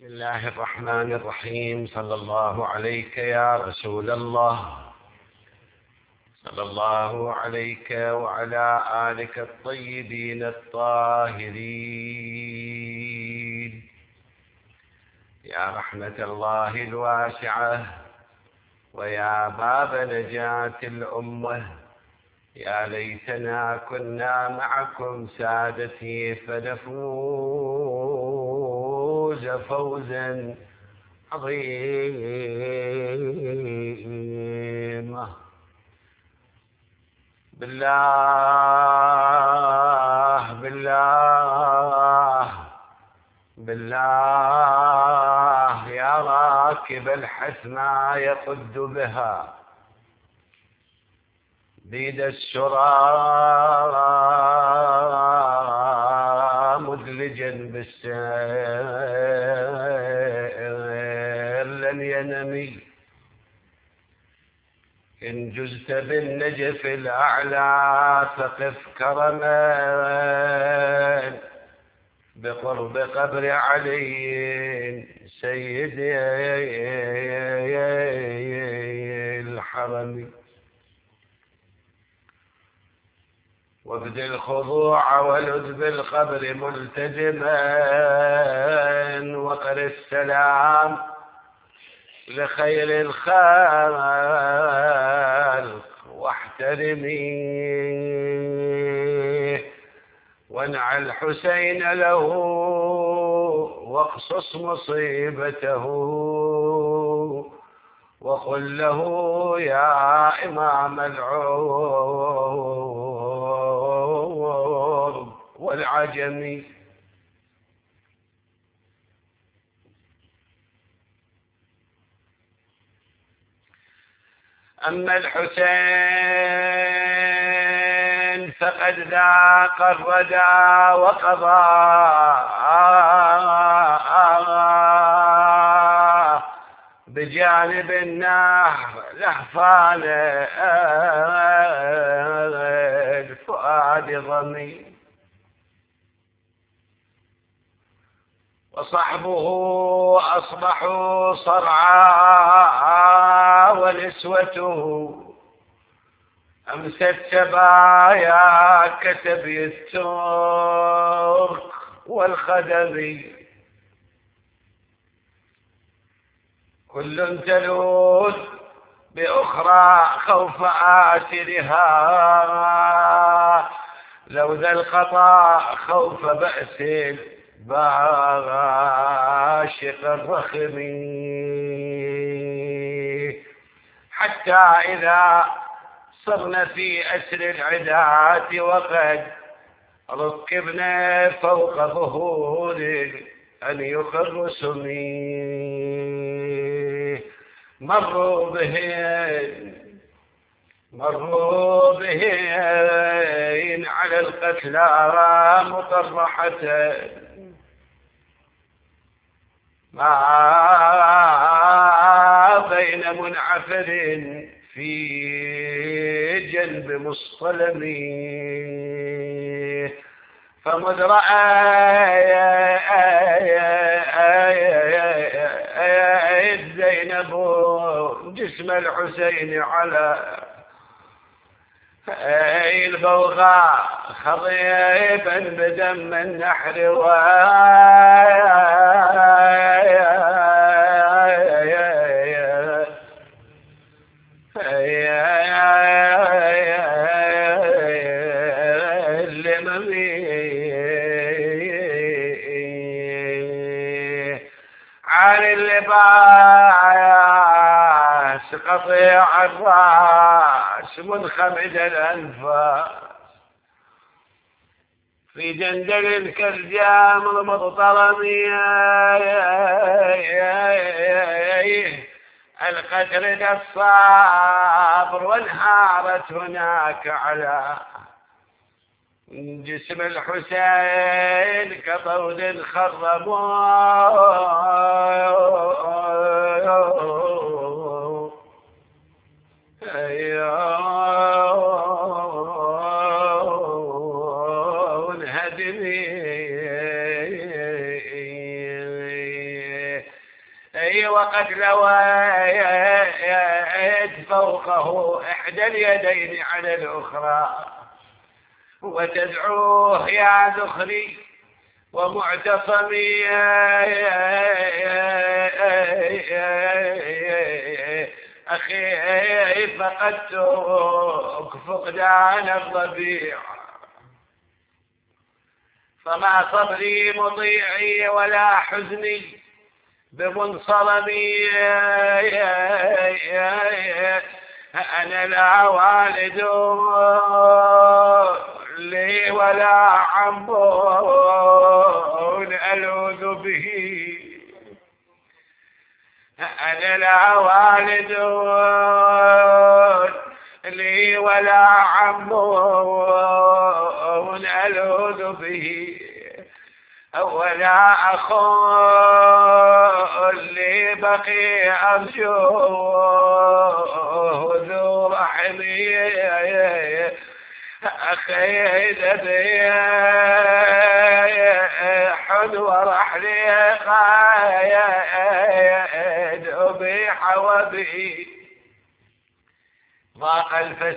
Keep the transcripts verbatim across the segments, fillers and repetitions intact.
بسم الله الرحمن الرحيم. صلى الله عليك يا رسول الله، صلى الله عليك وعلى آلك الطيبين الطاهرين. يا رحمة الله الواسعة ويا باب نجاة الأمة، يا ليتنا كنا معكم سادتي فنفوز فوزا عظيما. بالله بالله بالله يا راكب الحثمى يقد بها بيد السرى مدلجا بالسير لن ينمي، إن جزت بالنجف الأعلى فقف كرما بقرب قبر علي سيد الحرم، وابذل الخضوع ولذ بالقبر ملتزما، وقر السلام لخير الخلق واحترميه، وانع الحسين له واقصص مصيبته، وقل له يا إمام العرب والعجم. أما الحسين فقد ذاق الردى وقضى بجانب النهر لهفان الفؤاد ضمي، وصحبه أصبحوا صرعا ونسوته أمست سبايا كسبي الترك والخدم، كل تلوذ بأخرى خوف آسرها، لو ذا القطاع خوف بأس باشق الرخم، حتى إذا صرنا في أسر العداة وقد ركبنا فوق ظهور أن يخر سمي، مروا بهن مروا بهن على القتلى مطرحة، ما بين منعفر في جنب مصطلم، فمذ رأيت زينب جسم الحسين على البوغاء خضيبا بدم النحر عن اللباس قطيع الراس منخمد الأنفاس، في جندل كالجام المضطرم القتل الصابر، وانهارت هناك على جسم الحسين كطود خرم، انهدمي وقد لويت فوقه إحدى اليدين على الأخرى وتدعوه يا ذخري ومعتصمي أخي فقدتك فقدان الربيع فما صبري مطيعي ولا حزني بمنصرمي أنا لا والد لي ولا عم ألوذ به أنا لا والد لي ولا عم ألوذ به ولا أخ لي بقي أرجوه ذو رحمي أخي ذبيح ورحلي قايد أبيح وبي ضاق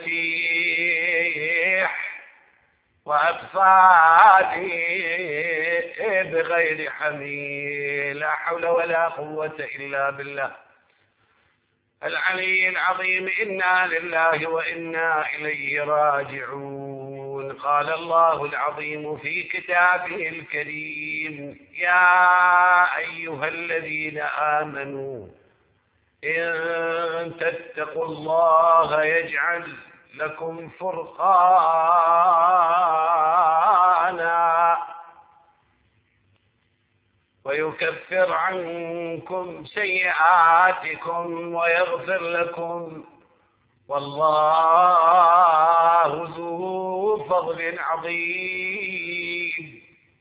الفسيح وأطفالي بغير حميل لا حول ولا قوة إلا بالله العلي العظيم إنا لله وإنا إليه راجعون. قال الله العظيم في كتابه الكريم يا أيها الذين آمنوا إن تتقوا الله يجعل لكم فرقانا ويكفر عنكم سيئاتكم ويغفر لكم والله ذو فضل عظيم.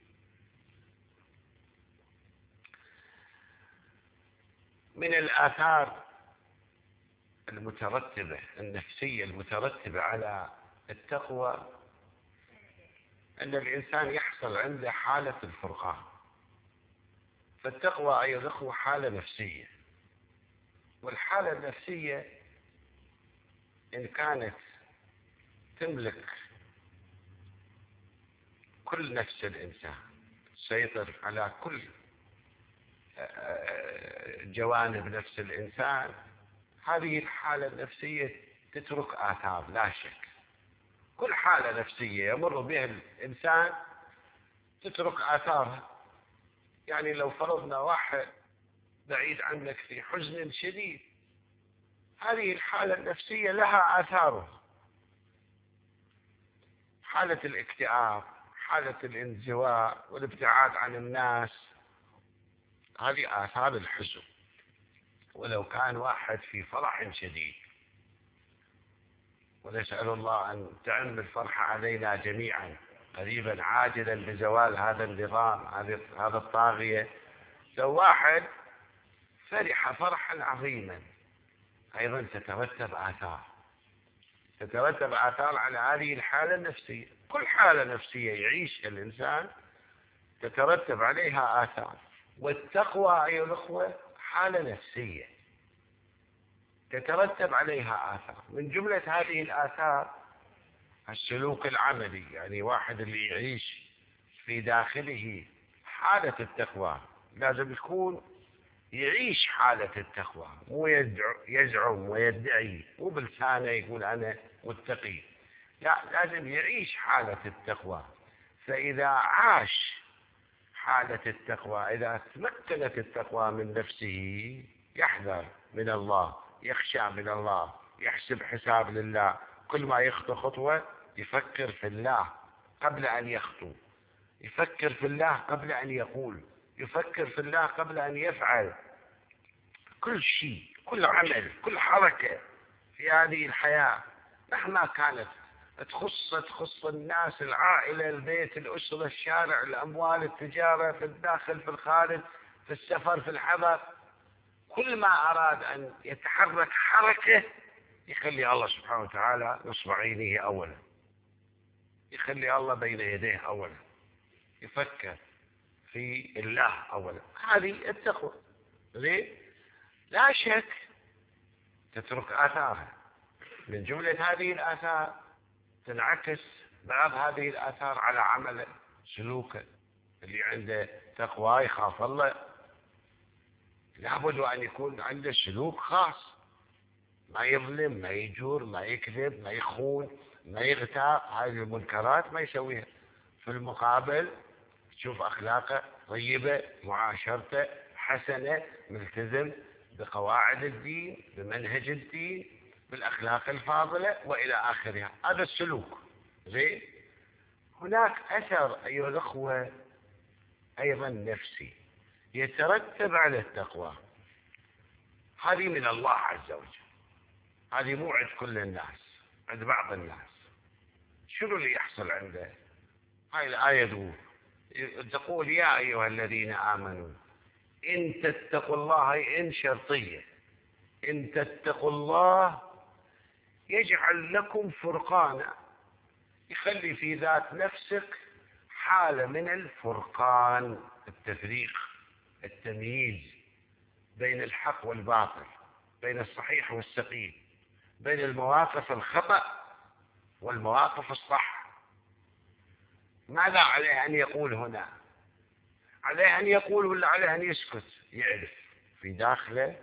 من الآثار المترتبة النفسية المترتبة على التقوى أن الإنسان يحصل عنده حالة الفرقان. فالتقوى أيها الأخوة حالة نفسية، والحالة النفسية إن كانت تملك كل نفس الإنسان تسيطر على كل جوانب نفس الإنسان، هذه الحالة النفسية تترك آثار لا شك. كل حالة نفسية يمر بها الإنسان تترك آثارها. يعني لو فرضنا واحد بعيد عنك في حزن شديد، هذه الحالة النفسية لها آثارها. حالة الاكتئاب، حالة الانزواء والابتعاد عن الناس، هذه آثار الحزن. ولو كان واحد في فرح شديد، ونسأل الله أن تعم الفرحة علينا جميعا قريبا عاجلا بزوال هذا النظام هذا الطاغية. لو واحد فرح فرحا عظيما أيضا تترتب آثار تترتب آثار على هذه الحالة النفسية. كل حالة نفسية يعيشها الإنسان تترتب عليها آثار. والتقوى أيها الأخوة حالة نفسية تترتب عليها آثار. من جملة هذه الآثار السلوك العملي، يعني واحد اللي يعيش في داخله حالة التقوى لازم يكون يعيش حالة التقوى، مو يزعم ويدعي، مو بلسانه يقول أنا متقي، لا، لازم يعيش حالة التقوى. فإذا عاش حالة التقوى، إذا تمكنت التقوى من نفسه، يحذر من الله، يخشى من الله، يحسب حساب لله، كل ما يخطو خطوة يفكر في الله قبل أن يخطو، يفكر في الله قبل أن يقول، يفكر في الله قبل أن يفعل. كل شيء، كل عمل، كل حركة في هذه الحياة مهما كانت تخص تخص الناس، العائلة، البيت، الأسرة، الشارع، الأموال، التجارة، في الداخل، في الخارج، في السفر، في الحضر، كل ما أراد أن يتحرك حركة يخلي الله سبحانه وتعالى نصب عينه أولا، يخلي الله بين يديه أولا، يفكر في الله أولا. هذه التقوى. ليه؟ لا شك تترك آثارها. من جملة هذه الآثار تنعكس بعض هذه الآثار على عمله سلوكه. اللي عنده تقوى يخاف الله لابد أن يكون عنده سلوك خاص، ما يظلم، ما يجور، ما يكذب، ما يخون، ما يغتاب، هذه المنكرات ما يسويها. في المقابل تشوف أخلاقه طيبة، معاشرته حسنة، ملتزم بقواعد الدين، بمنهج الدين، بالأخلاق الفاضلة وإلى آخرها. هذا السلوك زين. هناك أثر أيها الأخوة أيضا نفسي يترتب على التقوى. هذه من الله عز وجل، هذه مو عند كل الناس، عند بعض الناس. شنو اللي يحصل عنده؟ هاي الآية تقول تقول يا أيها الذين آمنوا إن تتقوا الله، إن شرطية، إن تتقوا الله يجعل لكم فرقانا، يخلي في ذات نفسك حالة من الفرقان، التفريق، التمييز بين الحق والباطل، بين الصحيح والسقيم، بين المواقف الخطأ والمواقف الصح. ماذا عليه أن يقول هنا؟ عليه أن يقول ولا عليه أن يسكت؟ يعرف في داخله،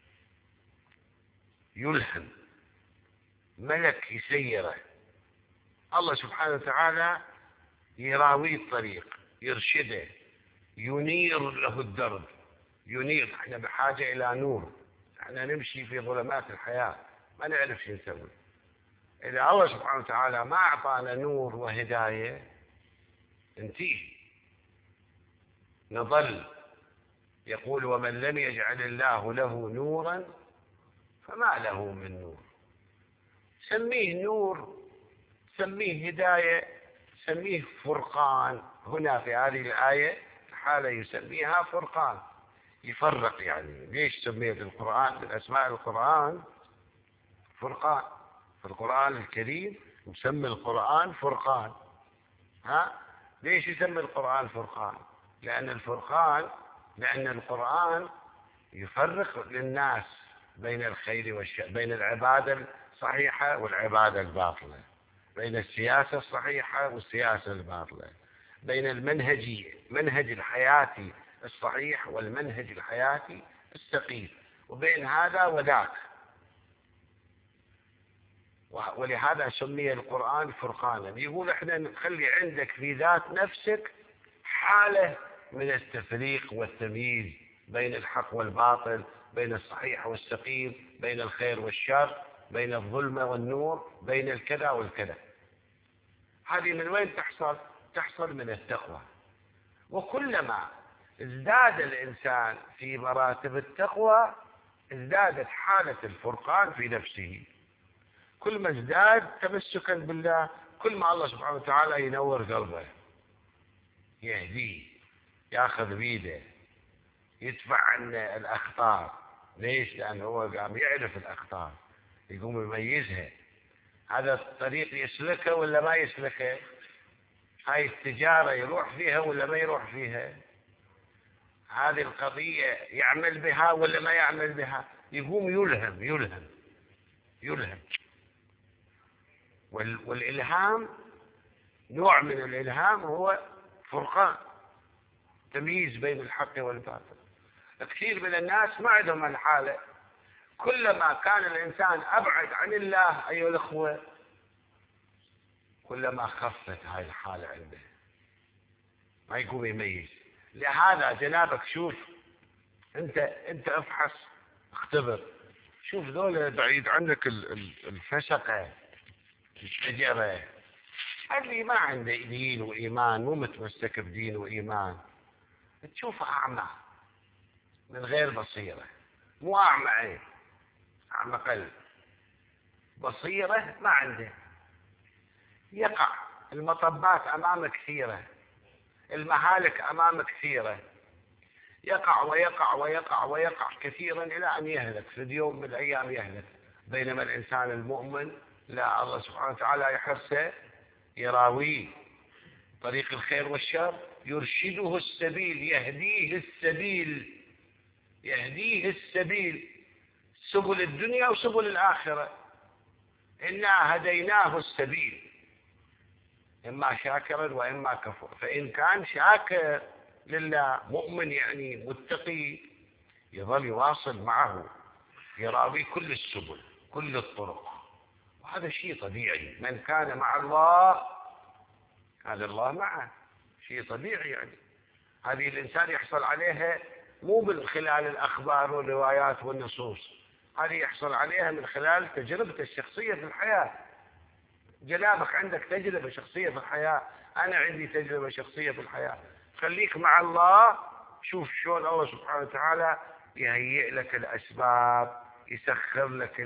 يلهم ملك يسيره، الله سبحانه وتعالى يراويه الطريق، يرشده، ينير له الدرب، ينير. احنا بحاجة إلى نور، احنا نمشي في ظلمات الحياة ما نعرف شو نسوي. إذا الله سبحانه وتعالى ما أعطانا نور وهداية انتهي، نظل. يقول ومن لم يجعل الله له نورا فما له من نور. سميه نور، سميه هداية، سميه فرقان. هنا في هذه الآية حالة يسميها فرقان، يفرق. يعني ليش سميت القرآن من أسماء القرآن فرقان؟ في القرآن الكريم يسمي القرآن فرقان. ها ليش يسمي القرآن فرقان؟ لأن الفرقان لأن القرآن يفرق للناس بين الخير والشر، بين العبادة الصحيحة والعبادة الباطلة، بين السياسة الصحيحة والسياسة الباطلة، بين المنهج منهج الحياتي الصحيح والمنهج الحياتي السقيم، وبين هذا وذاك. ولهذا سمي القرآن فرقانا. يقول احنا نخلي عندك في ذات نفسك حالة من التفريق والتمييز بين الحق والباطل، بين الصحيح والسقيم، بين الخير والشر، بين الظلمة والنور، بين الكذا والكذا. هذه من وين تحصل؟ تحصل من التقوى. وكلما ازداد الإنسان في مراتب التقوى ازدادت حالة الفرقان في نفسه. كل ما ازداد تمسكا بالله كل ما الله سبحانه وتعالى ينور قلبه، يهديه، ياخذ بيده، يدفع عن الأخطار. ليش؟ لأنه هو قام يعرف الأخطار، يقوم يميزها. هذا الطريق يسلكه ولا ما يسلكه؟ هاي التجارة يروح فيها ولا ما يروح فيها؟ هذه القضية يعمل بها ولا ما يعمل بها؟ يقوم يلهم يلهم يلهم. والإلهام نوع من الإلهام هو فرقان، تمييز بين الحق والباطل. كثير من الناس ما عندهم الحالة. كلما كان الإنسان أبعد عن الله أيها الأخوة كلما خفت هاي الحالة عنده، ما يقوم يميز. لهذا جنابك شوف انت انت افحص، اختبر، شوف ذولا بعيد عنك الفسقة، الشجرة، اللي ما عنده دين وإيمان، مو متمسك بدين وإيمان، تشوفه أعمى من غير بصيرة. مو أعمى عين، أعمى قلب، بصيرة ما عنده. يقع المطبات أمامه كثيرة، المهالك أمامه كثيرة، يقع ويقع ويقع ويقع كثيرا إلى أن يهلك في اليوم من الأيام يهلك. بينما الإنسان المؤمن لا، الله سبحانه وتعالى يحرسه، يراويه طريق الخير والشر، يرشده السبيل، يهديه السبيل، يهديه السبيل. سبل الدنيا وسبل الآخرة. إنا هديناه السبيل إما شاكرا وإما كفور. فإن كان شاكر لله مؤمن يعني متقي يظل يواصل معه يراوي كل السبل كل الطرق، وهذا شيء طبيعي. من كان مع الله كان الله معه، شيء طبيعي. يعني هذه الإنسان يحصل عليها مو من خلال الأخبار والروايات والنصوص، هذه يحصل عليها من خلال تجربته الشخصية في الحياة. جنابك عندك تجربة شخصية في الحياة، أنا عندي تجربة شخصية في الحياة. خليك مع الله، شوف شلون الله سبحانه وتعالى يهيئ لك الأسباب، يسخر لك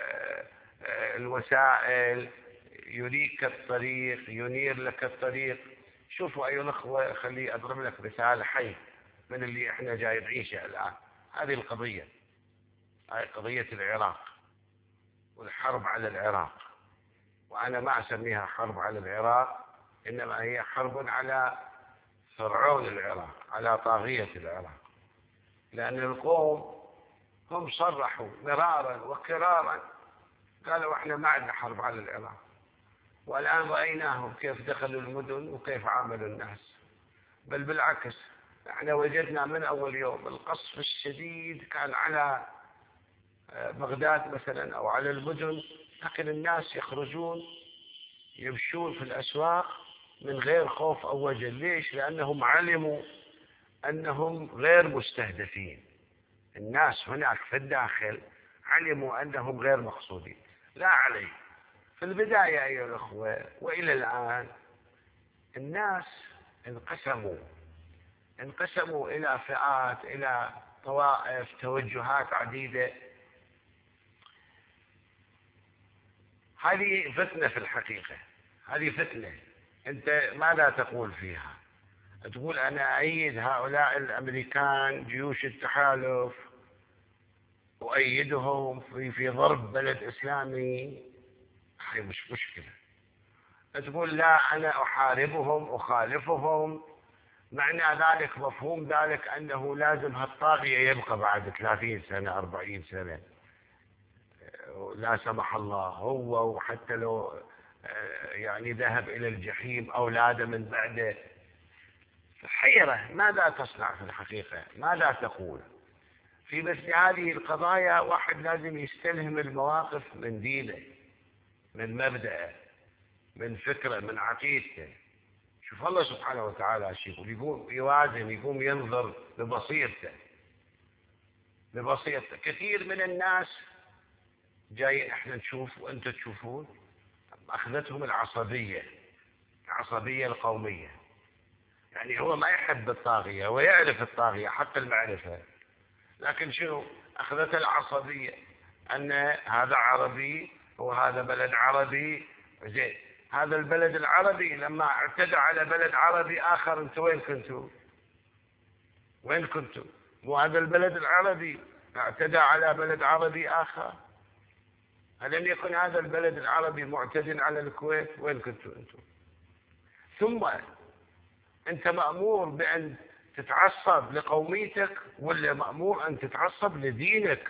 الوسائل، يريك الطريق، ينير لك الطريق. شوفوا أيها الأخوة، خلي أضرب لك مثال حي من اللي إحنا جاي نعيشه الآن. هذه القضية، هذه قضية العراق والحرب على العراق. وأنا ما أسميها حرب على العراق، إنما هي حرب على فرعون العراق، على طاغية العراق. لأن القوم هم صرحوا مرارا وكرارا قالوا احنا ما عندنا حرب على العراق، والآن رأيناهم كيف دخلوا المدن وكيف عاملوا الناس. بل بالعكس، احنا وجدنا من أول يوم القصف الشديد كان على بغداد مثلا أو على المدن، لكن الناس يخرجون يمشون في الأسواق من غير خوف أو وجل. ليش؟ لأنهم علموا أنهم غير مستهدفين. الناس هناك في الداخل علموا أنهم غير مقصودين. لا عليه في البداية أيها الأخوة وإلى الآن الناس انقسموا انقسموا إلى فئات، إلى طوائف، توجهات عديدة. هذه فتنة في الحقيقة، هذه فتنة. أنت ماذا تقول فيها؟ تقول أنا أيد هؤلاء الأمريكان جيوش التحالف، أؤيدهم في في ضرب بلد إسلامي، هذه مش مشكلة. تقول لا أنا أحاربهم أخالفهم، معنى ذلك مفهوم ذلك أنه لازم هالطاغية يبقى بعد ثلاثين سنة أربعين سنة، لا سمح الله، هو وحتى لو يعني ذهب إلى الجحيم أولاده من بعده. حيرة، ماذا تصنع في الحقيقة؟ ماذا تقول في مثل هذه القضايا؟ واحد لازم يستلهم المواقف من دينه، من مبدأه، من فكره، من عقيدته. شوف الله سبحانه وتعالى شيء يقوم يوازن، يقوم ينظر ببصيرته ببصيرته. كثير من الناس جاي احنا نشوف وانتم تشوفون اخذتهم العصبية العصبية القومية. يعني هو ما يحب الطاغية ويعرف الطاغية حق المعرفة، لكن شنو اخذت العصبية؟ ان هذا عربي وهذا بلد عربي، زين هذا البلد العربي لما اعتدى على بلد عربي اخر انتم وين كنتوا؟ وين كنتوا؟ وهذا البلد العربي اعتدى على بلد عربي اخر، ألم يكن هذا البلد العربي معتد على الكويت؟ وين كنتوا انتم؟ ثم انت مأمور بأن تتعصب لقوميتك ولا مأمور أن تتعصب لدينك،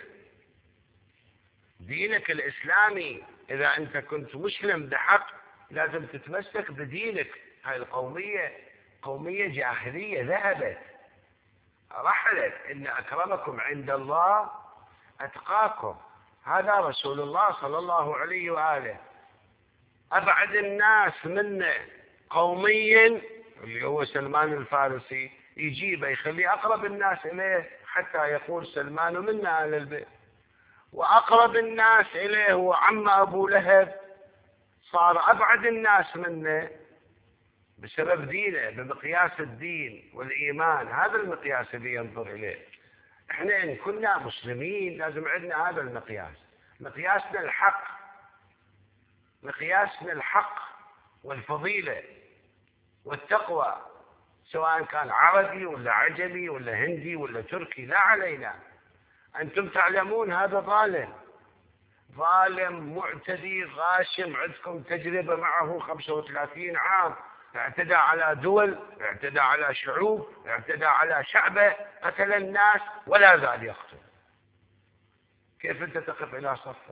دينك الإسلامي؟ إذا أنت كنت مسلم بحق لازم تتمسك بدينك. هاي القومية قومية جاهلية ذهبت رحلت. إن أكرمكم عند الله أتقاكم، هذا رسول الله صلى الله عليه وآله. أبعد الناس منا قوميا اللي هو سلمان الفارسي، يجيبه يخليه أقرب الناس إليه حتى يقول سلمان منا أهل البيت. وأقرب الناس إليه هو عم أبو لهب، صار أبعد الناس منه بسبب دينه، بمقياس الدين والإيمان. هذا المقياس اللي ينظر إليه. إحنا إن كنا مسلمين لازم عندنا هذا المقياس، مقياسنا الحق، مقياسنا الحق والفضيلة والتقوى، سواء كان عربي ولا عجمي ولا هندي ولا تركي، لا علينا. أنتم تعلمون هذا ظالم ظالم معتدي غاشم، عندكم تجربة معه خمسة وثلاثين عام، اعتدى على دول، اعتدى على شعوب، اعتدى على شعبه، قتل الناس ولا زال يقتل. كيف أنت تقف إلى صفه؟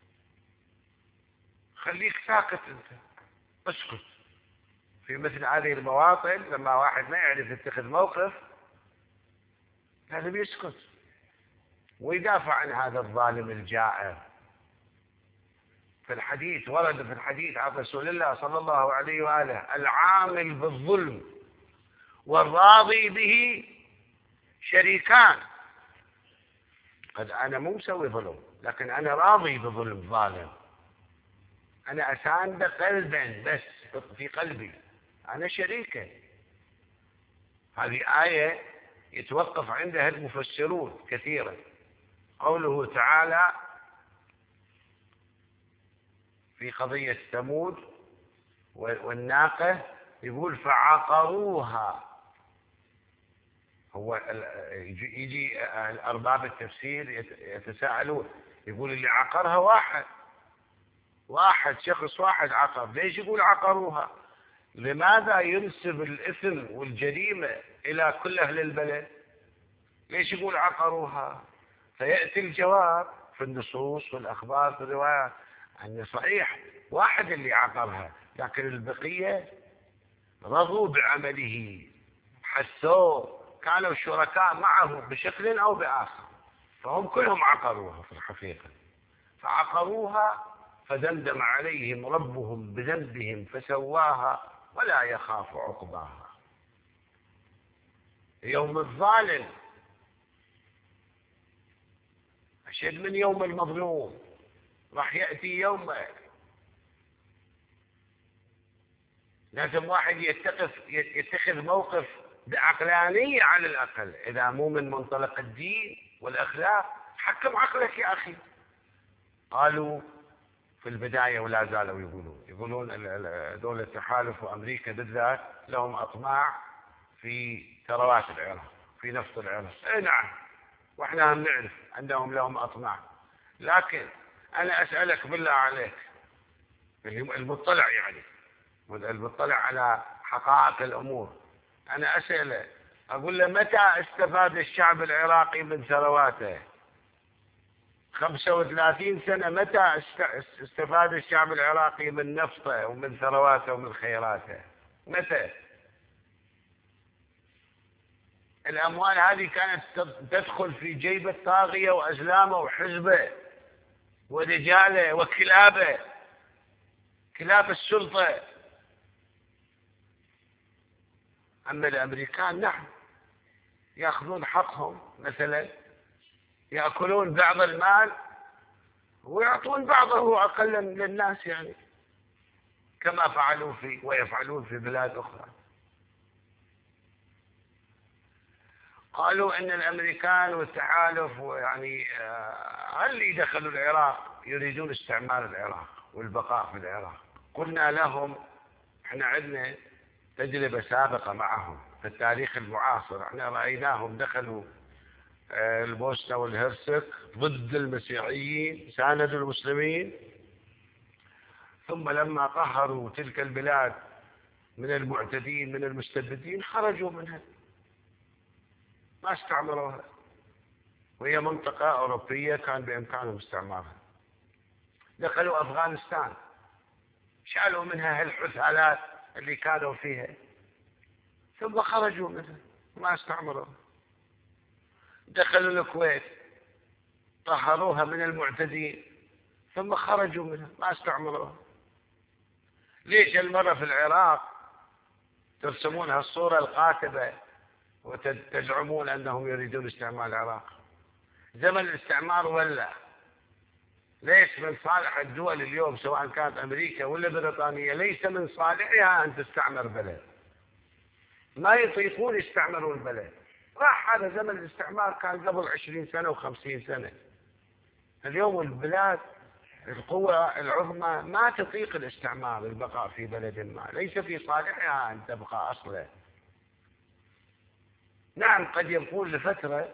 خليك ساكت أنت، اسكت. في مثل هذه المواطن لما واحد ما يعرف يتخذ موقف لازم يسكت ويدافع عن هذا الظالم الجائر. في الحديث ورد في الحديث عن رسول الله صلى الله عليه وآله: العامل بالظلم والراضي به شريكان. قد أنا مو مسوي ظلم، لكن أنا راضي بظلم ظالم، أنا أساند قلبا بس في قلبي، أنا شريكه. هذه آية يتوقف عندها المفسرون كثيرا. قوله تعالى في قضية ثمود والناقة يقول فعقروها. هو يجي أرباب التفسير يتساءلون، يقول اللي عقرها واحد واحد شخص واحد عقر، ليش يقول عقروها؟ لماذا ينسب الإثم والجريمة إلى كل أهل البلد؟ ليش يقول عقروها؟ فيأتي الجواب في النصوص والأخبار في الروايات أن صحيح واحد اللي عقرها، لكن البقية رضوا بعمله، حسوه، كانوا شركاء معه بشكل أو بآخر، فهم كلهم عقروها في الحقيقة. فعقروها فدمدم عليهم ربهم بذنبهم فسواها ولا يخاف عقباها. يوم الظالم أشد من يوم المظلوم. راح يأتي يوم لازم واحد يتقف يتخذ موقف بعقلانية على الأقل، إذا مو من منطلق الدين والأخلاق حكم عقلك يا أخي. قالوا في البداية ولا زالوا يقولون يقولون دولة التحالف وأمريكا بالذات لهم أطماع في ثروات العراق، في نفط العراق. اي نعم، واحنا هم نعرف أنهم لهم أطماع، لكن أنا أسألك بالله عليك المطلع، يعني المطلع على حقائق الأمور، أنا أسأله أقول له متى استفاد الشعب العراقي من ثرواته؟ خمسة وثلاثين سنة متى استفاد الشعب العراقي من نفطه ومن ثرواته ومن خيراته؟ متى؟ الأموال هذه كانت تدخل في جيب الطاغية وأزلامه وحزبه ورجاله وكلابه، كلاب السلطة. أما الأمريكان نعم يأخذون حقهم، مثلا يأكلون بعض المال ويعطون بعضه أقلا للناس، يعني كما فعلوا في ويفعلون في بلاد أخرى. قالوا إن الأمريكان والتحالف يعني اللي دخلوا العراق يريدون استعمار العراق والبقاء في العراق. قلنا لهم احنا عندنا تجربة سابقة معهم في التاريخ المعاصر، احنا رأيناهم دخلوا البوسنة والهرسك ضد المسيحيين، ساندوا المسلمين، ثم لما قهروا تلك البلاد من المعتدين من المستبدين خرجوا منها، ما استعمروها، وهي منطقة أوروبية كان بإمكانهم استعمارها. دخلوا أفغانستان، شالوا منها هالحثالات اللي كانوا فيها، ثم خرجوا منها ما استعمروها. دخلوا الكويت، طهروها من المعتدين، ثم خرجوا منها ما استعمروها. ليش المرة في العراق ترسمونها الصورة القاتبة وتزعمون أنهم يريدون استعمار العراق؟ زمن الاستعمار ولا ليس من صالح الدول اليوم سواء كانت أمريكا ولا بريطانيا، ليس من صالحها أن تستعمر بلد، ما يطيقون يستعمرون البلد. راح هذا زمن الاستعمار كان قبل عشرين سنة وخمسين سنة. اليوم البلاد القوى العظمى ما تطيق الاستعمار، البقاء في بلد ما ليس في صالحها أن تبقى أصلا. نعم قد يبقون لفترة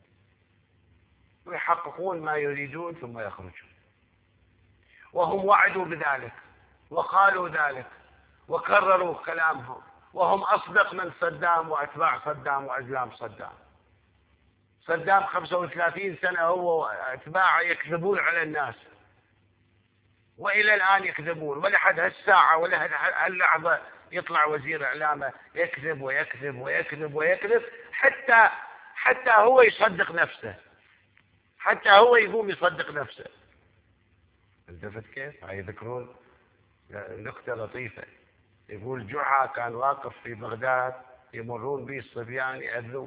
ويحققون ما يريدون ثم يخرجون، وهم وعدوا بذلك وقالوا ذلك وكرروا كلامهم، وهم أصدق من صدام وأتباع صدام وأزلام صدام. صدام خمسة وثلاثين سنة هو وأتباعه يكذبون على الناس، وإلى الآن يكذبون، ولحد هالساعة ولا هاللحظة يطلع وزير إعلامه يكذب ويكذب ويكذب ويكذب حتى حتى هو يصدق نفسه، حتى هو يقوم يصدق نفسه. التفت كيف؟ هاي يذكرون نكتة لطيفة، يقول جحا كان واقف في بغداد يمرون به الصبيان يأذوا،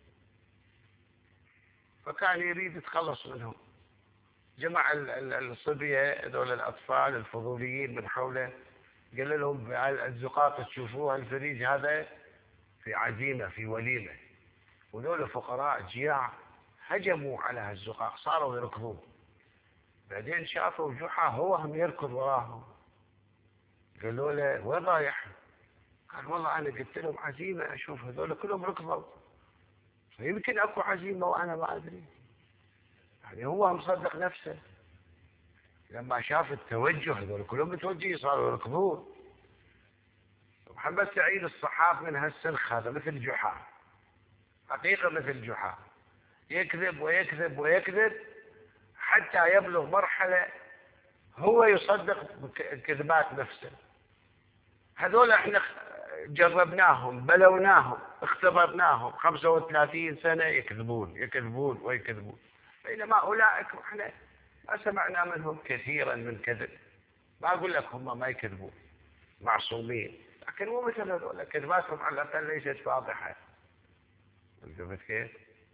فكان يريد يتخلص منهم، جمع الصبية هذول الأطفال الفضوليين من حوله، قال لهم الزقاق تشوفوها الفريج هذا في عزيمة في وليمة، وذول فقراء جياع هجموا على هالزقاق صاروا يركضون، بعدين شافوا جحا هو هم يركض وراهم، قالوا له وين رايح؟ قال والله أنا قلت لهم عزيمة أشوف هذول كلهم ركضوا، فيمكن أكو عزيمة وأنا ما أدري. يعني هو مصدق نفسه، لما شاف التوجه هذول كلهم متوجهين صاروا يركضون. محمد سعيد الصحاف من هالسلخ هذا مثل جحا، حقيقة مثل جحا، يكذب ويكذب ويكذب حتى يبلغ مرحلة هو يصدق كذبات نفسه. هذول احنا جربناهم بلوناهم اختبرناهم خمسة وثلاثين سنة يكذبون يكذبون ويكذبون، بينما أولئك احنا ما سمعنا منهم كثيرا من كذب. ما أقول لك هم ما يكذبون معصومين، لكن مو مثل هذول كذباتهم على الأقل ليست واضحة. انتبهت كيف؟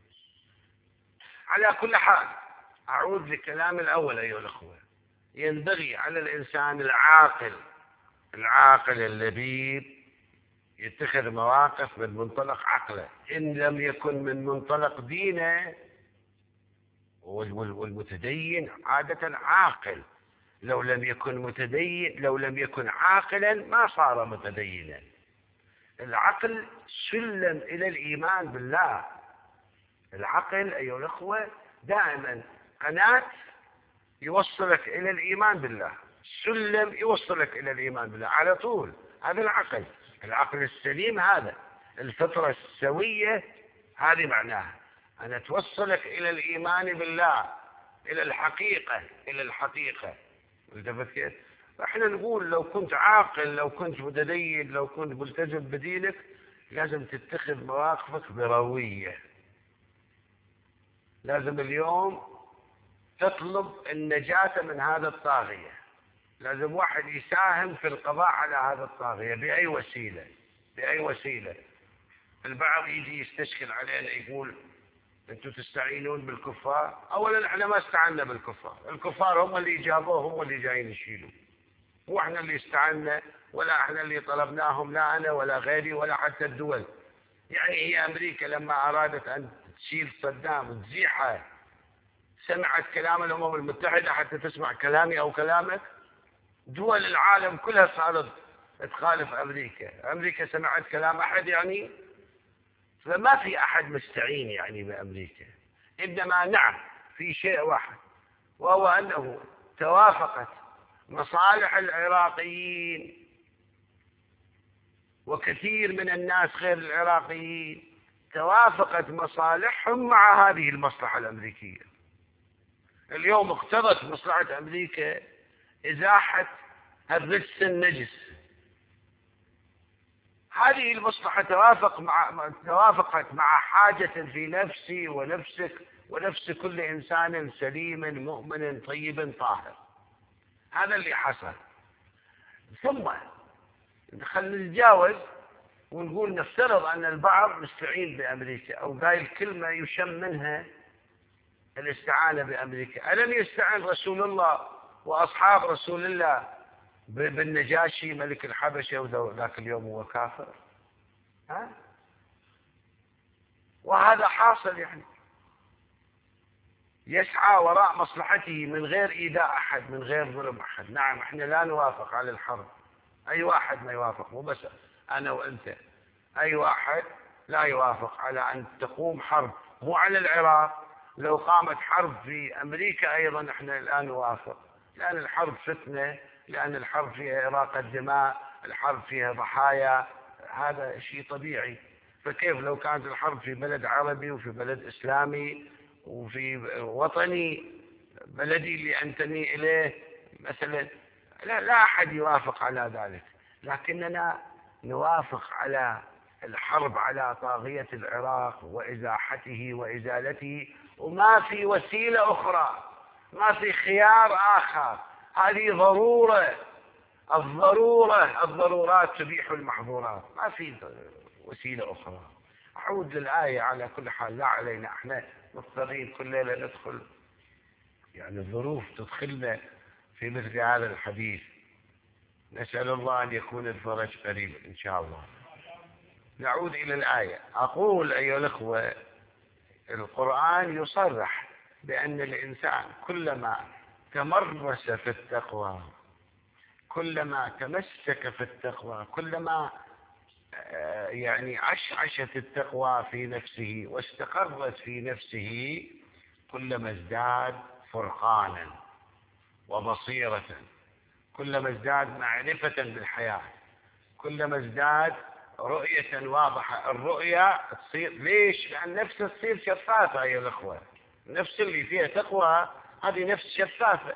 على كل حال أعود لكلام الأول أيها الأخوة، ينبغي على الإنسان العاقل العاقل اللبيب يتخذ مواقف من منطلق عقله، إن لم يكن من منطلق دينه. والمتدين عادة عاقل، لو لم يكن متدين لو لم يكن عاقلا ما صار متدينا. العقل سلم إلى الإيمان بالله، العقل أيها الأخوة دائما قناة يوصلك إلى الإيمان بالله، سلم يوصلك إلى الإيمان بالله على طول. هذا العقل، العقل السليم، هذا الفطرة السوية، هذه معناها أن توصلك إلى الإيمان بالله، إلى الحقيقة إلى الحقيقة. التفت كيف؟ فإحنا نقول لو كنت عاقل، لو كنت متدين، لو كنت ملتزم بدينك، لازم تتخذ مواقفك بروية. لازم اليوم تطلب النجاة من هذا الطاغية، لازم واحد يساهم في القضاء على هذا الطاغية بأي وسيلة بأي وسيلة. البعض يجي يستشكل علينا يقول انتم تستعينون بالكفار. اولا احنا ما استعنا بالكفار، الكفار هم اللي جابوه، هم اللي جايين يشيلوا، مو احنا اللي استعنا ولا احنا اللي طلبناهم، لا انا ولا غيري ولا حتى الدول. يعني هي امريكا لما ارادت ان تشيل صدام تزيحه سمعت كلام الامم المتحدة حتى تسمع كلامي او كلامك؟ دول العالم كلها صارت تخالف امريكا، امريكا سمعت كلام احد؟ يعني فما في أحد مستعين يعني بأمريكا، إنما نعم في شيء واحد، وهو أنه توافقت مصالح العراقيين وكثير من الناس غير العراقيين، توافقت مصالحهم مع هذه المصلحة الأمريكية. اليوم اقتضت مصلحة أمريكا إزاحة الرجس النجس، هذه المصلحة توافق مع توافقت مع حاجة في نفسي ونفسك ونفس كل إنسان سليم مؤمن طيب طاهر. هذا اللي حصل. ثم خلينا نتجاوز ونقول نفترض أن البعض مستعين بأمريكا أو قايل كلمة يشم منها الاستعانة بأمريكا. ألم يستعن رسول الله وأصحاب رسول الله بالنجاشي ملك الحبشة وذاك اليوم هو كافر؟ ها؟ وهذا حاصل، يعني يسعى وراء مصلحته من غير إيذاء أحد، من غير ظلم أحد. نعم احنا لا نوافق على الحرب، أي واحد ما يوافق، مو بس أنا وأنت، أي واحد لا يوافق على أن تقوم حرب، مو على العراق. لو قامت حرب في أمريكا أيضا احنا لا نوافق، لأن الحرب فتنة، لأن الحرب فيها إراقة دماء، الحرب فيها ضحايا، هذا شيء طبيعي. فكيف لو كانت الحرب في بلد عربي وفي بلد إسلامي وفي وطني بلدي اللي أنتمي إليه مثلا؟ لا, لا أحد يوافق على ذلك، لكننا نوافق على الحرب على طاغية العراق وإزاحته وإزالته، وما في وسيلة أخرى، ما في خيار آخر. هذه ضرورة، الضرورة الضرورات تبيح المحظورات، ما في وسيلة أخرى. أعود للآية على كل حال، لا علينا، احنا مضطرين كل ليلة ندخل، يعني الظروف تدخلنا في مثل هذا الحديث. نسأل الله أن يكون الفرج قريب إن شاء الله. نعود إلى الآية. أقول أيها الأخوة، القرآن يصرح بأن الإنسان كلما تمرس في التقوى، كلما تمسك في التقوى، كلما يعني عشعشت التقوى في نفسه واستقرت في نفسه، كلما ازداد فرقانا وبصيرة، كلما ازداد معرفة بالحياة، كلما ازداد رؤية واضحة. الرؤية تصير ليش؟ لأن نفس تصير شفافة أيها الأخوة. النفس اللي فيها تقوى هذه نفس شفافة،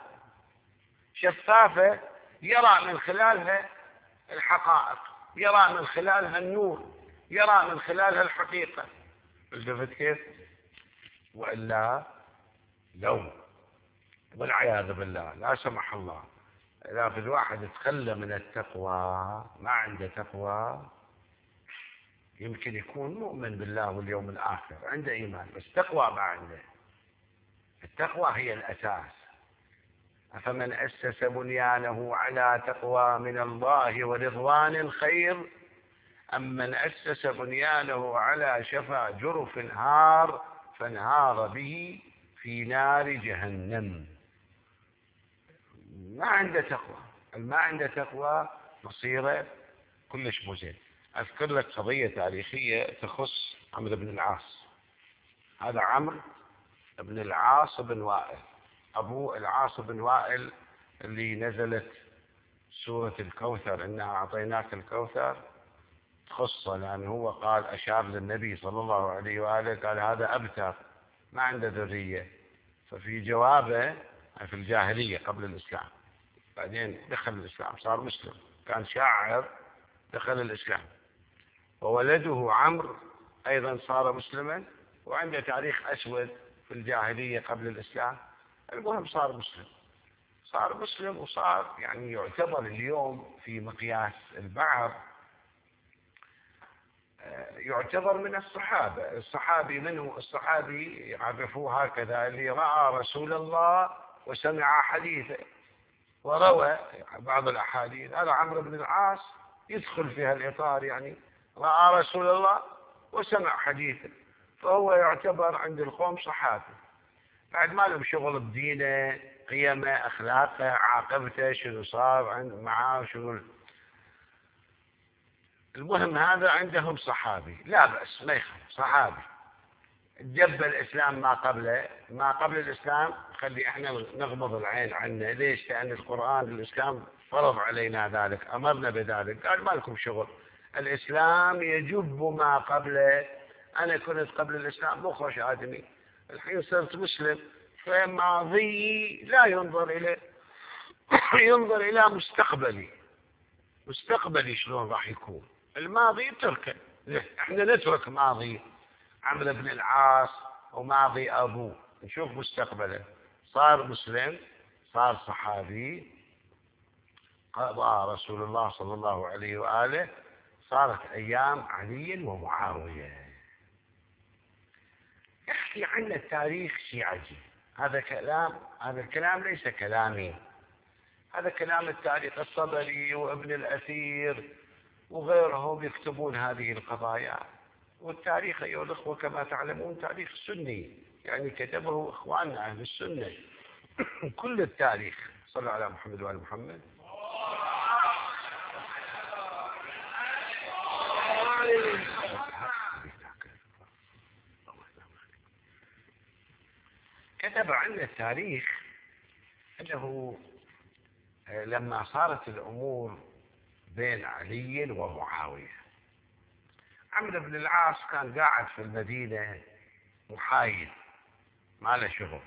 شفافة يرى من خلالها الحقائق، يرى من خلالها النور، يرى من خلالها الحقيقة. التفت كيف؟ وإلا لو والعياذ بالله لا سمح الله إذا في الواحد تخلى من التقوى، ما عنده تقوى، يمكن يكون مؤمن بالله واليوم الآخر، عنده إيمان بس تقوى ما عنده. التقوى هي الأساس. أفمن أسس بنيانه على تقوى من الله ورضوان خير أم من أسس بنيانه على شفا جرف هار فانهار به في نار جهنم. ما عنده تقوى، ما عنده تقوى مصيره كلش مزين. أذكر لك قضية تاريخية تخص عمرو بن العاص. هذا عمرو بن العاص بن وائل، أبو العاص بن وائل اللي نزلت سورة الكوثر، إنا أعطيناك الكوثر، تخصه لأنه هو قال أشار للنبي صلى الله عليه وآله، قال هذا أبتر ما عنده ذرية. ففي جوابه في الجاهلية قبل الإسلام، بعدين دخل الإسلام صار مسلم، كان شاعر دخل الإسلام، وولده عمرو أيضا صار مسلما، وعنده تاريخ أسود في الجاهلية قبل الإسلام. المهم صار مسلم، صار مسلم وصار يعني يعتبر اليوم في مقياس البعض يعتبر من الصحابة. الصحابي منه؟ الصحابي يعرفوه هكذا: اللي رأى رسول الله وسمع حديثه وروى بعض الأحاديث. هذا عمرو بن العاص يدخل في هالإطار، يعني رأى رسول الله وسمع حديثه، فهو يعتبر عند القوم صحابي. بعد ما لهم شغل بدينه، قيمه، أخلاقه، عاقبته، شنو صار معاه، شنو. المهم هذا عندهم صحابي، لا بأس ما يخالف، صحابي جب الإسلام ما قبله، ما قبل الإسلام خلي احنا نغمض العين عنه. ليش؟ لأن القرآن الإسلام فرض علينا ذلك، أمرنا بذلك، قال ما لكم شغل، الإسلام يجب ما قبله. أنا كنت قبل الإسلام مو خوش آدمي، الحين صرت مسلم، فماضي لا ينظر إليه، ينظر إلى مستقبلي، مستقبلي شلون راح يكون، الماضي تركه. احنا نترك ماضي عمرو بن العاص وماضي أبوه، نشوف مستقبله. صار مسلم، صار صحابي، قضى رسول الله صلى الله عليه وآله، صارت أيام علي ومعاوية. يحكي عنا التاريخ شيء عجيب. هذا كلام، هذا الكلام ليس كلامي، هذا كلام التاريخ. الطبري وابن الأثير وغيرهم يكتبون هذه القضايا. والتاريخ أيها الأخوة كما تعلمون تاريخ سني، يعني كتبه إخواننا أهل السنة. كل التاريخ. صلى على محمد وآل محمد. كتب عنا التاريخ أنه لما صارت الأمور بين علي ومعاوية، عمرو بن العاص كان قاعد في المدينة محايد، ما له شغل،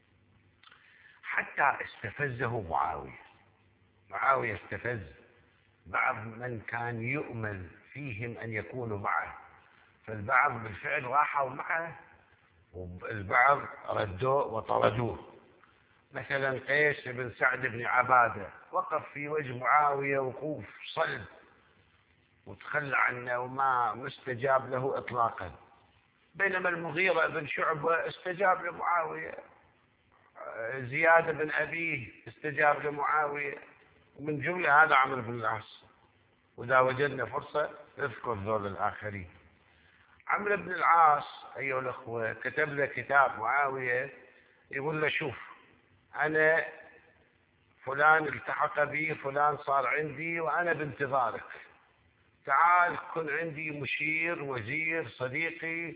حتى استفزه معاوية. معاوية استفز بعض من كان يؤمل فيهم أن يكونوا معه، فالبعض بالفعل راحوا معه والبعض ردوه وطردوه. مثلا قيس بن سعد بن عبادة وقف في وجه معاوية وقوف صلب وتخلى عنه وما مستجاب له إطلاقا، بينما المغيرة بن شعبة استجاب لمعاوية، زياد بن أبيه استجاب لمعاوية، ومن جملة هذا عمرو بن العاص. وإذا وجدنا فرصة نذكر ذول الآخرين. عمرو بن العاص أيها الأخوة كتب له كتاب معاوية يقول له شوف، أنا فلان التحق بي، فلان صار عندي، وأنا بانتظارك، تعال كن عندي مشير وزير صديقي،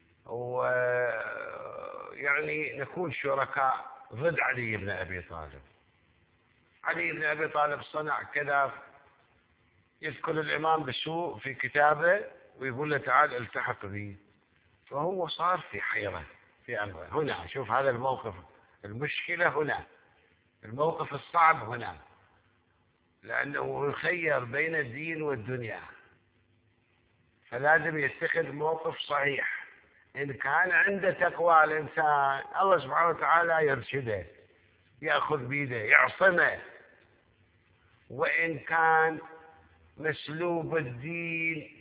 ويعني نكون شركاء ضد علي بن أبي طالب. علي بن أبي طالب صنع كذا، يذكر الإمام بالسوء في كتابه ويقول له تعال التحق بي، فهو صار في حيرة في أمره. هنا شوف هذا الموقف، المشكلة هنا، الموقف الصعب هنا، لأنه يخير بين الدين والدنيا، فلازم يتخذ موقف صحيح. إن كان عنده تقوى الإنسان الله سبحانه وتعالى يرشده، يأخذ بيده يعصمه، وإن كان مسلوب الدين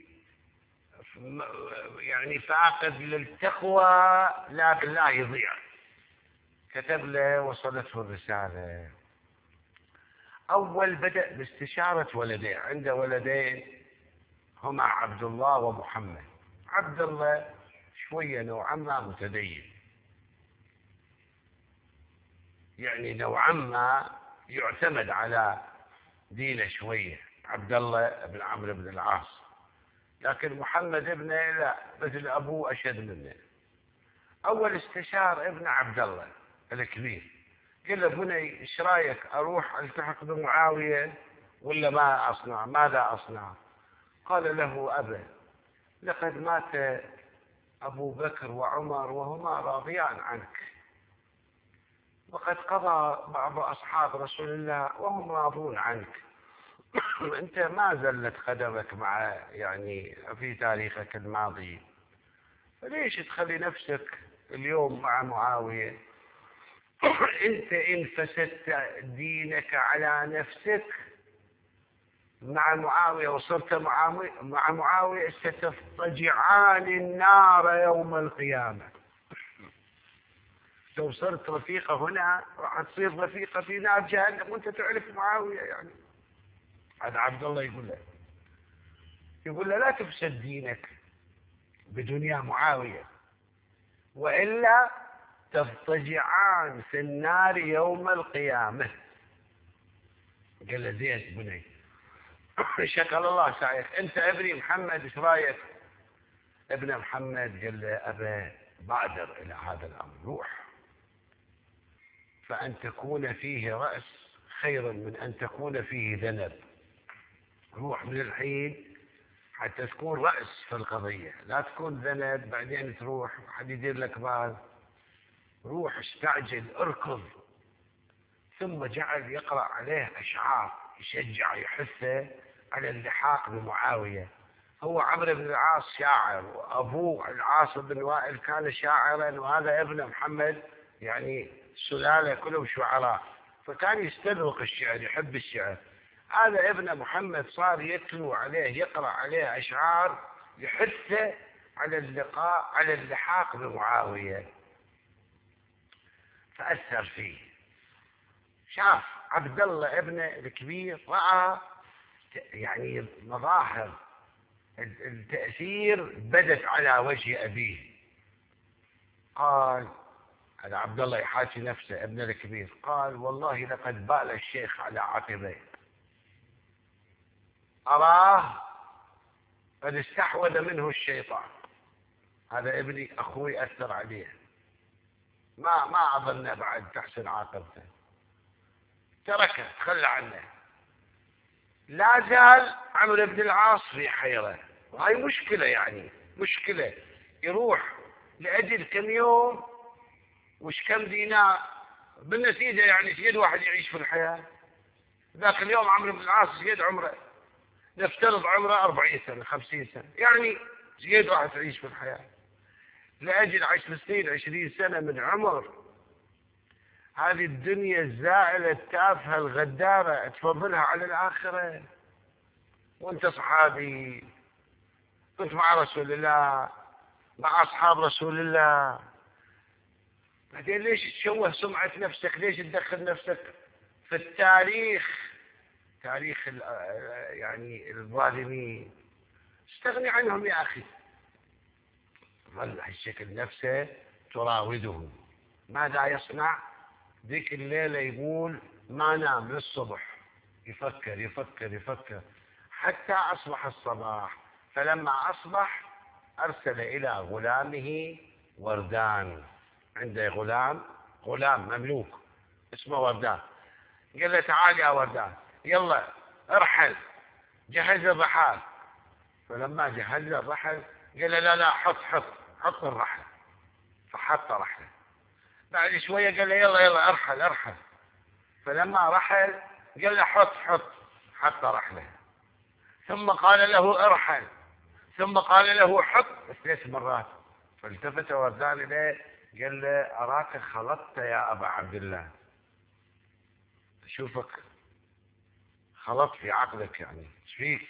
يعني فاقد للتقوى لكن لا يضيع. كتب له وصلته الرسالة. أول بدأ باستشارة ولديه، عنده ولدين هما عبد الله ومحمد. عبد الله شوية نوعا ما متدين، يعني نوعا ما يعتمد على دينه شوية، عبد الله بن عمرو بن العاص. لكن محمد ابنه لا، مثل أبوه أشد منه. أول استشار ابن عبد الله الكبير، قال له بني ايش رايك أروح التحق بمعاوية ولا ما أصنع، ماذا أصنع؟ قال له أبا، لقد مات أبو بكر وعمر وهما راضيان عنك، وقد قضى بعض أصحاب رسول الله وهم راضون عنك، أنت ما زلت قدمك مع يعني في تاريخك الماضي، فليش تخلي نفسك اليوم مع معاوية؟ أنت إن فسدت دينك على نفسك مع معاوية وصرت مع معاوية ستضطجعان النار يوم القيامة. لو صرت رفيقة هنا راح تصير رفيقة في نار جهنم وأنت تعرف معاوية. يعني هذا عبد الله يقول له، يقول له لا تفسد دينك بدنيا معاوية وإلا تضطجعان في النار يوم القيامة. قال له زين بني، شكر الله سعيك، أنت ابني محمد ايش رايك؟ ابن محمد قال له أبا بادر إلى هذا الأمر، روح، فأن تكون فيه رأس خير من أن تكون فيه ذنب. روح من الحين حتى تكون رأس في القضية، لا تكون ذنب بعدين تروح حد يدير لك بال. روح استعجل اركض. ثم جعل يقرأ عليه أشعار يشجع يحثه على اللحاق بمعاوية. هو عمرو بن العاص شاعر، وأبوه العاص بن وائل كان شاعرا، وهذا ابن محمد يعني سلالة كلهم شعراء، فكان يستذوق الشعر، يحب الشعر. هذا ابن محمد صار يتلو عليه يقرأ عليه أشعار يحثه على اللقاء على اللحاق بمعاوية، فأثر فيه. شاف عبد الله ابنه الكبير رأى يعني مظاهر التأثير بدت على وجه أبيه. قال هذا عبد الله يحاكي نفسه ابنه الكبير، قال والله لقد بال الشيخ على عقبيه، أراه قد استحوذ منه الشيطان. هذا ابني أخوي أثر عليه، ما ما أظن بعد تحسن عاقبته، تركه تخلى عنه. لا زال عمرو بن العاص في حيرة، وهي مشكلة، يعني مشكلة. يروح لأجل كم يوم وش كم دينار، بالنتيجة يعني شيد واحد يعيش في الحياة. ذاك اليوم عمرو بن العاص شيد عمره، نفترض عمره أربعين سنة خمسين سنة، يعني شيد واحد يعيش في الحياة لأجل عشر سنين عشرين سنة من عمر. هذه الدنيا الزائلة التافهة الغدارة تفضلها على الآخرة. وانت صحابي، كنت مع رسول الله، مع أصحاب رسول الله، بعدين ليش تشوه سمعة نفسك؟ ليش تدخل نفسك في التاريخ، تاريخ يعني الظالمين؟ استغني عنهم يا أخي. ظل هالشكل نفسه تراوده. ماذا يصنع؟ ذيك الليلة يقول ما نام للصبح، يفكر يفكر يفكر حتى أصبح الصباح. فلما أصبح أرسل إلى غلامه وردان، عنده غلام غلام مملوك اسمه وردان. قال له تعال يا وردان، يلا ارحل، جهز الرحال. فلما جهز الرحل قال له لا لا حط حط حط الرحل. فحط رحله. بعد شوية قال له يلا يلا ارحل ارحل. فلما رحل قال له حط حط حط رحله. ثم قال له ارحل، ثم قال له حط ثلاث مرات. فالتفت وردان إليه قال له أراك خلطت يا أبا عبد الله، أشوفك خلط في عقلك، يعني ايش فيك؟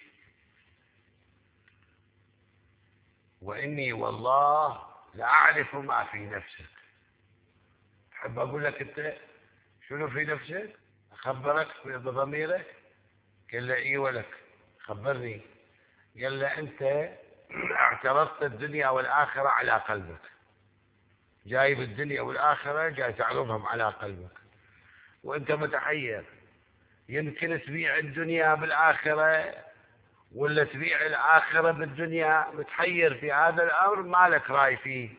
وإني والله لأعرف ما في نفسك. تحب أقول لك أنت شنو في نفسك؟ أخبرك بضميرك؟ قال له إي ولك، خبرني. قال له أنت اعترضت الدنيا والآخرة على قلبك، جايب الدنيا والآخرة جاي تعرضهم على قلبك، وأنت متحير، يمكن تبيع الدنيا بالآخرة ولا تبيع الآخرة بالدنيا، متحير في هذا الأمر ما لك رأي فيه.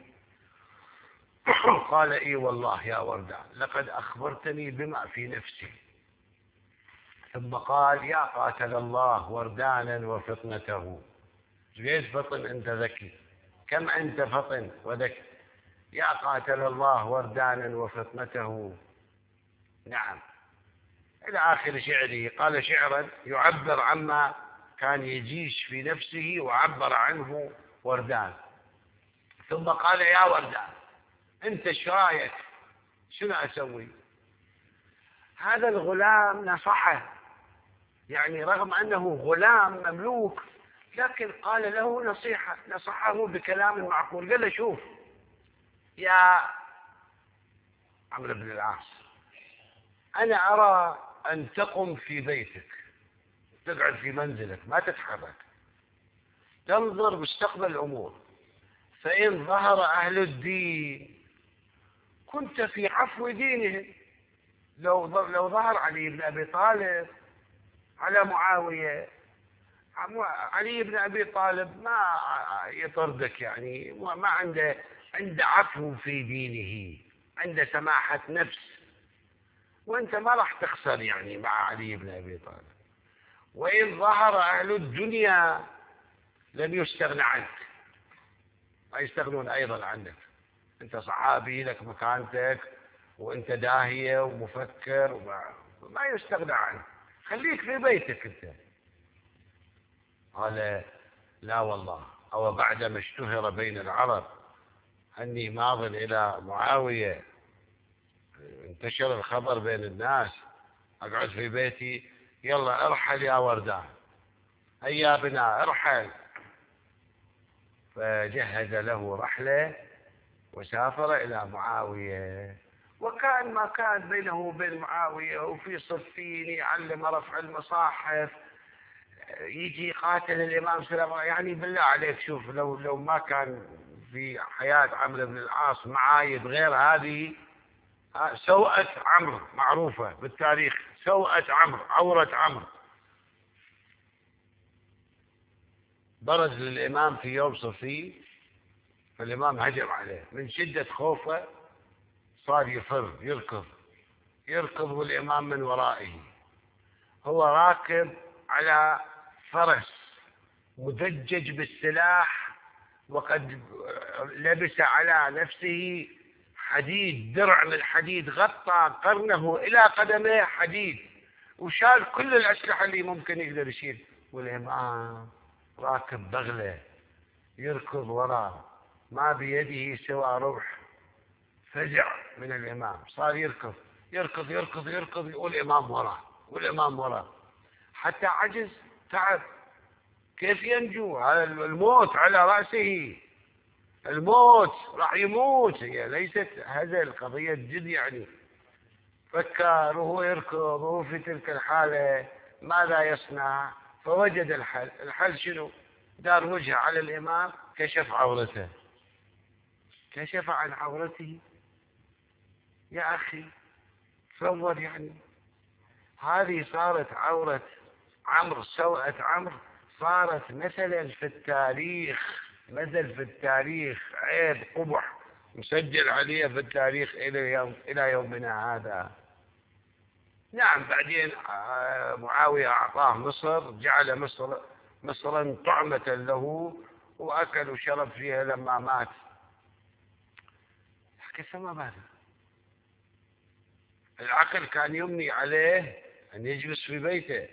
قال إي والله يا وردان لقد أخبرتني بما في نفسي. ثم قال يا قاتل الله وردانا وفطنته. جيد فطن أنت ذكي، كم أنت فطن وذكي. يا قاتل الله وردانا وفطنته. نعم، إلى آخر شعره. قال شعرا يعبر عما كان يجيش في نفسه وعبر عنه وردان. ثم قال يا وردان أنت ايش رايك؟ شنو أسوي؟ هذا الغلام نصحه، يعني رغم أنه غلام مملوك لكن قال له نصيحة، نصحه بكلام معقول. قال له شوف يا عمرو بن العاص، أنا أرى أن تقم في بيتك، تقعد في منزلك ما تتحرك، تنظر مستقبل الأمور، فإن ظهر أهل الدين كنت في عفو دينهم. لو لو ظهر علي بن أبي طالب على معاوية، علي بن أبي طالب ما يطردك، يعني ما عنده عنده عفو في دينه، عنده سماحة نفس، وأنت ما راح تخسر يعني مع علي بن أبي طالب. وإن ظهر أهل الدنيا لن يستغنى عنك، ما يستغنون أيضا عنك. أنت صحابي لك مكانتك، وأنت داهية ومفكر، وما ما يستغنى عنك، خليك في بيتك أنت. قال لا والله، أو بعدما اشتهر بين العرب أني ماض إلى معاوية، انتشر الخبر بين الناس، أقعد في بيتي؟ يلا ارحل يا وردان، هيا بنا ارحل. فجهز له رحلة وسافر إلى معاوية. وكان ما كان بينه وبين معاوية، وفي صفين يعلم رفع المصاحف، يجي قاتل الإمام سلام. يعني بالله عليك شوف، لو لو ما كان في حياة عمرو بن العاص معايب غير هذه، سوءة عمرو معروفة بالتاريخ، سوءة عمرو، عورة عمرو. برز للإمام في يوم صفين، فالإمام هجم عليه من شدة خوفه، صار يفر يركض يركض والإمام من ورائه. هو راكب على فرس مدجج بالسلاح، وقد لبس على نفسه حديد، درع من الحديد، غطى قرنه إلى قدمه حديد، وشال كل الأسلحة اللي ممكن يقدر يشيل، والإمام راكب بغلة يركض وراه، ما بيده سوى روح. فزع من الإمام، صار يركض يركض يركض يركض والإمام وراه والإمام وراه، حتى عجز، تعب. كيف ينجو؟ على الموت على رأسه، الموت راح يموت. هي ليست هزل، قضية جد يعني. فكر وهو يركض وهو في تلك الحالة ماذا يصنع؟ فوجد الحل. الحل شنو؟ دار وجهه على الإمام، كشف عورته، كشف عن عورته. يا أخي تصور يعني، هذه صارت عورة عمرو، سوءة عمرو صارت مثلا في التاريخ، مثل في التاريخ، عيب قبح مسجل عليه في التاريخ إلى يوم إلى يومنا هذا. نعم، بعدين معاوية أعطاه مصر، جعل مصر مصرا طعمة له، وأكل وشرب فيها لما مات. لكن ثم ماذا؟ العقل كان يمني عليه أن يجلس في بيته.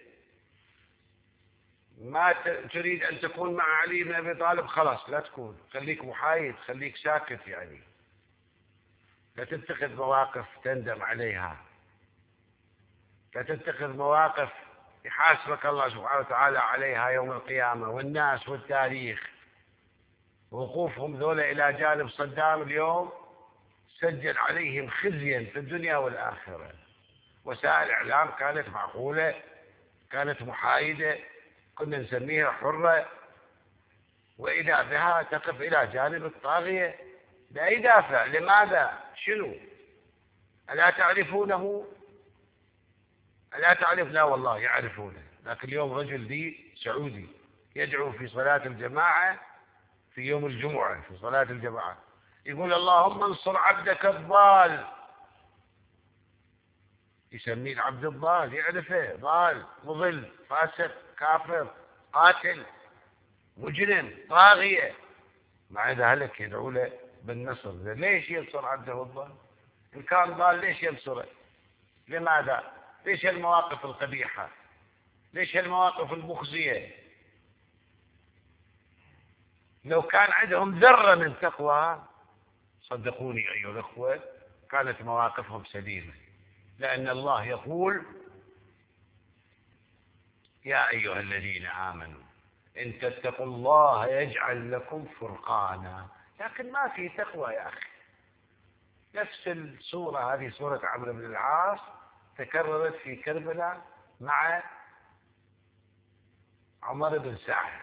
ما تريد أن تكون مع علي بن أبي طالب، خلاص لا تكون، خليك محايد، خليك ساكت يعني، لا تتخذ مواقف تندم عليها، لا تتخذ مواقف يحاسبك الله سبحانه وتعالى عليها يوم القيامة. والناس والتاريخ وقوفهم ذولا إلى جانب صدام اليوم سجل عليهم خزيا في الدنيا والآخرة. وسائل الإعلام كانت معقولة، كانت محايدة، كنا نسميها حرة، وإذا بها تقف إلى جانب الطاغية بأي دافع. لماذا؟ شنو؟ ألا تعرفونه؟ ألا تعرف؟ لا والله يعرفونه. لكن اليوم رجل دي سعودي يدعو في صلاة الجماعة في يوم الجمعة، في صلاة الجماعة يقول اللهم انصر عبدك الضال، يسميه العبد الضال، يعرفه ضال، مضل، فاسق، كافر، قاتل، مجرم، طاغية، مع ذلك يدعو له بالنصر. ليش ينصر عبده الضال؟ إن كان ضال ليش ينصره؟ لماذا؟ ليش المواقف القبيحة؟ ليش المواقف المخزية؟ لو كان عندهم ذرة من تقوى صدقوني أيها الأخوة كانت مواقفهم سليمة، لأن الله يقول يا أيها الذين آمنوا إن تتقوا الله يجعل لكم فرقانا. لكن ما في تقوى يا أخي. نفس الصورة هذه صورة عمرو بن العاص تكررت في كربلاء مع عمر بن سعد،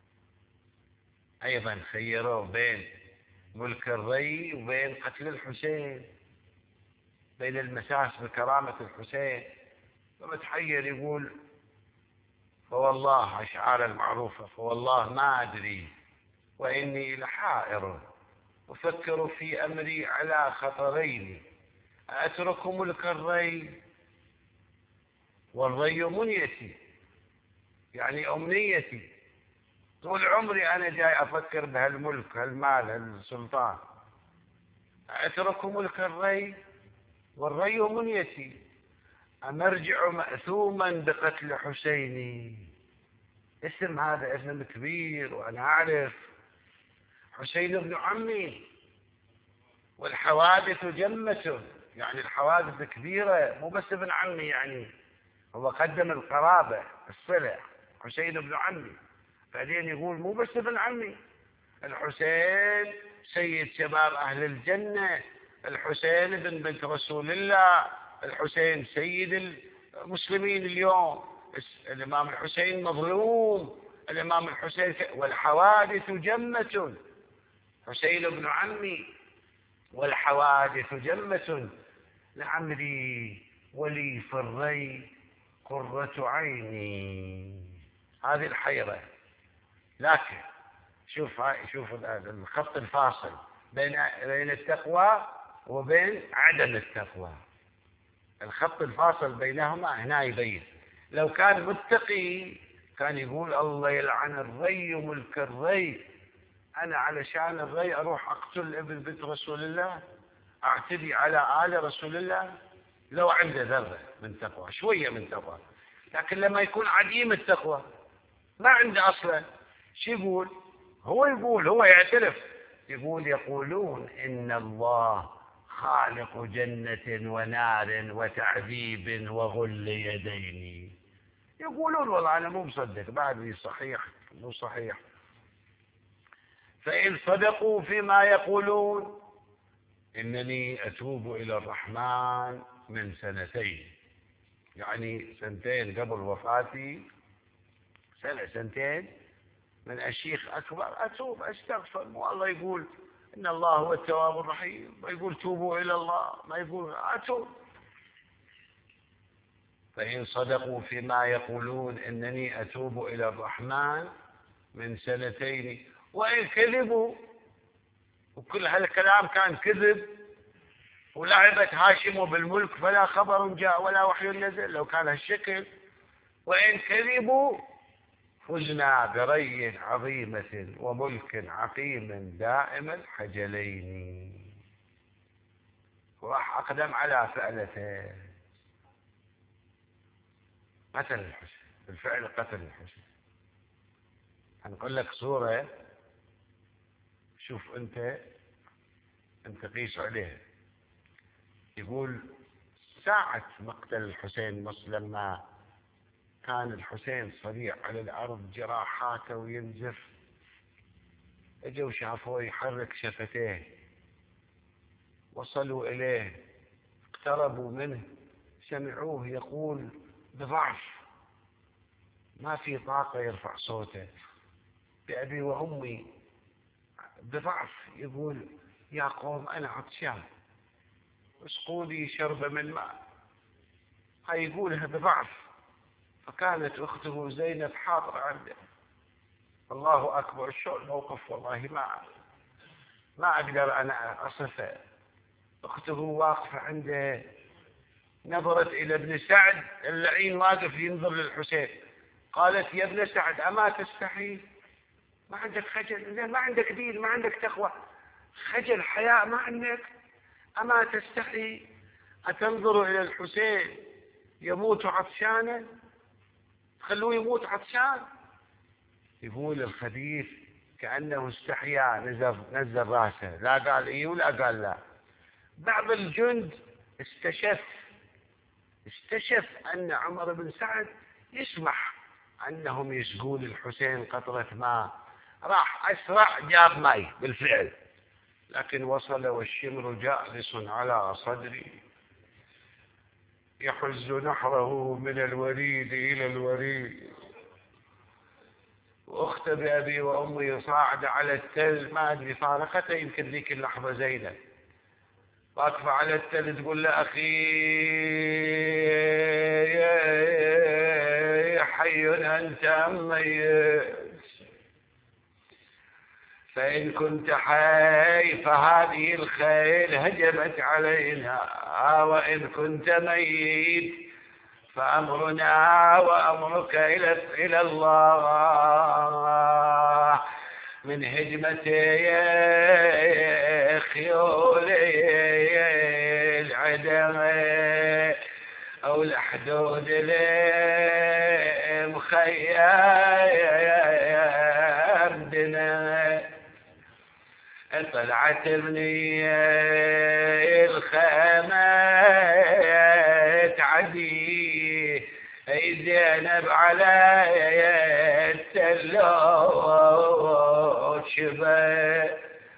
أيضا خيروه بين ملك الري وبين قتل الحسين، بين المساس بكرامة الحسين. ومتحير يقول فوالله، أشعار المعروفة، فوالله ما أدري وإني لحائر أفكر في أمري على خطرين، أترك ملك الري والري منيتي، يعني أمنيتي، طول عمري أنا جاي أفكر بهالملك، هالمال، هالسلطان، أترك ملك الري والري منيتي، أم أرجع مأثوما بقتل حسيني. اسم هذا اسم كبير، وأنا أعرف حسين بن عمي، والحوادث جمة، يعني الحوادث كبيرة، مو بس ابن عمي، يعني هو قدم القرابة الصلة، حسين بن عمي. بعدين يقول مو بس ابن عمي، الحسين سيد شباب أهل الجنة، الحسين بن بنت رسول الله، الحسين سيد المسلمين اليوم، الإمام الحسين مظلوم، الإمام الحسين، والحوادث جمة، حسين بن عمي والحوادث جمة، لعمري ولي في الري قرة عيني. هذه الحيرة. لكن شوف شوف الخط الفاصل بين بين التقوى وبين عدم التقوى، الخط الفاصل بينهما هنا يبين. لو كان متقي كان يقول الله يلعن الري وملك الري، أنا علشان الري أروح أقتل ابن بنت رسول الله، أعتدي على آل رسول الله؟ لو عنده ذرة من تقوى، شوية من تقوى. لكن لما يكون عديم التقوى ما عنده أصلا، شو يقول؟ هو يقول، هو يعترف، يقول يقولون إن الله خالق جنة ونار وتعذيب وغل يدين. يقولون والله أنا مو مصدق، بعد صحيح مو صحيح. فإن صدقوا فيما يقولون إنني أتوب إلى الرحمن من سنتين، يعني سنتين قبل وفاتي، سنة سنتين من الشيخ أكبر أتوب أستغفر. والله يقول إن الله هو التواب الرحيم، ما يقول توبوا إلى الله، ما يقول أتوب. فإن صدقوا فيما يقولون إنني أتوب إلى الرحمن من سنتين وإن كذبوا، وكل هالكلام كان كذب، ولعبت هاشم بالملك فلا خبر جاء ولا وحي نزل، لو كان هالشكل. وإن كذبوا فزنا بري عظيمة وملك عقيم دائم الحجلين. وراح أقدم على فعلته، قتل الحسين، بالفعل قتل الحسين. هنقول لك صورة، شوف أنت أنت قيس عليها. يقول ساعة مقتل الحسين مصر لما كان الحسين صريع على الأرض جراحاته وينزف، اجوا شافوه يحرك شفتيه، وصلوا إليه، اقتربوا منه، سمعوه يقول بضعف، ما في طاقة يرفع صوته، بأبي وأمي، بضعف يقول يا قوم أنا عطشان اسقوا لي شربة من ماء. هاي يقولها بضعف. فكانت أخته زينب حاضرة عنده. الله أكبر، شو الموقف والله ما ما أقدر أنا أصفه. أخته واقفة عنده، نظرت إلى ابن سعد اللعين واقف ينظر للحسين، قالت يا ابن سعد أما تستحي؟ ما عندك خجل؟ ما عندك دين؟ ما عندك تقوى؟ خجل حياء ما عندك؟ أما تستحي أتنظر إلى الحسين يموت عطشانا؟ خلوه يموت عطشان. يقول الخبيث كأنه استحيا، نزل نزل راسه، لا قال إيه ولا قال لا. بعض الجند استشف استشف أن عمر بن سعد يسمح أنهم يسقون الحسين قطرة ماء، راح أسرع جاب ماء بالفعل، لكن وصل والشمر جالس على صدري يحز نحره من الوريد إلى الوريد، وأخت بأبي وأمي صاعدة على التل، ما أدري فارقته يمكن ذيك اللحظة زينب، واقفة على التل تقول له أخي يا حي أنت أم ميت، فإن كنت حي فهذه الخيل هجمت علينا، وإن كنت ميت فأمرنا وأمرك إلى إلى الله من هجمتي خيول العدم أو الحدود المخيم دنا. طلعت مني الخيمة تعدي أي زينب على التلو شبه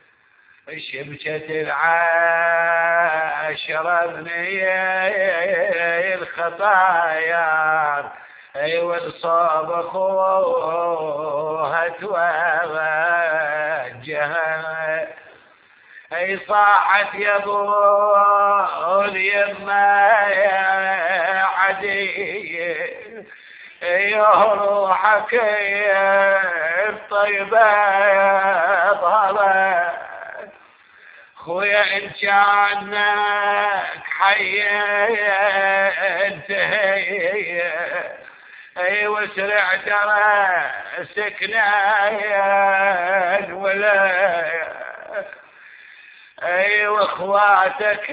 شبكة العاشرة بني الخطايا أي والصاب أخوها توجه أي صاحت يا ابو اليما يا عدي يا روحك الطيبة ضلت خويا إن كانك حي انتهي اي واسرع ترى سكنان ولا اي واخواتك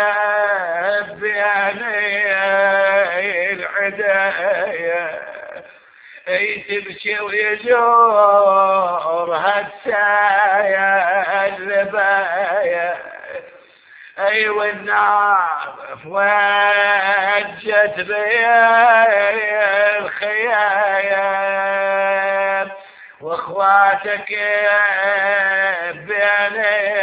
بياني العدايا اي تبكي ويزور هالسايا البايا اي والنار فوجت بي الخيايا واخواتك بين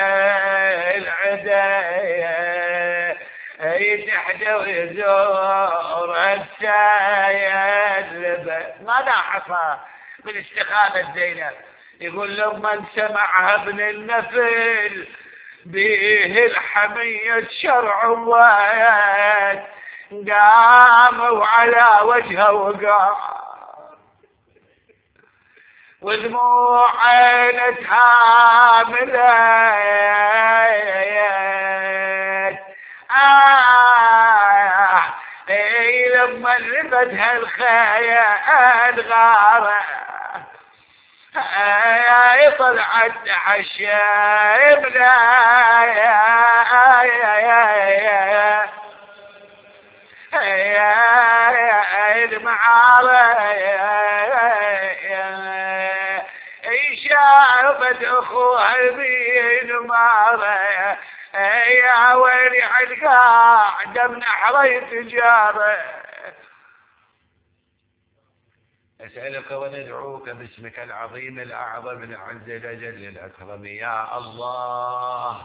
العدايا اي تحدى ويزور السايا البايا. ماذا حصل من استخانة زينب؟ يقول لما سمعها ابن النفل به الحمية شرع الله قاموا على وجهه وقام ودموع عينتها ملايات آه إيه لما لبدها الخيال غارة آه طلعت حشايب لا يا يا يا يا المعارة شافت اخوها بين مارة يا ويلي عالقاعدة من حرية جاره. أسألك وندعوك باسمك العظيم الأعظم الأعز الأجل الأكرم يا الله